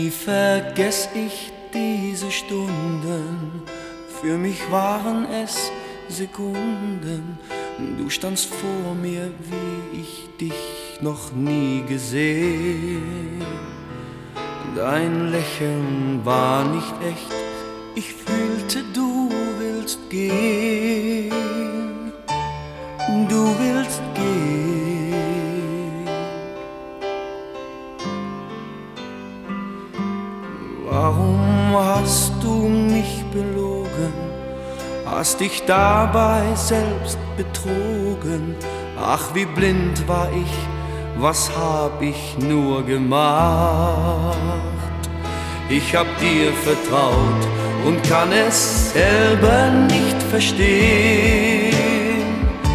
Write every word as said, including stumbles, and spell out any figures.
Wie vergess ich diese Stunden? Für mich waren es Sekunden. Du standst vor mir, wie ich dich noch nie gesehen. Dein Lächeln war nicht echt, ich fühlte, du willst gehen. Du willst gehen. Warum hast du mich belogen? Hast dich dabei selbst betrogen? Ach, wie blind war ich, was hab ich nur gemacht? Ich hab dir vertraut und kann es selber nicht verstehen.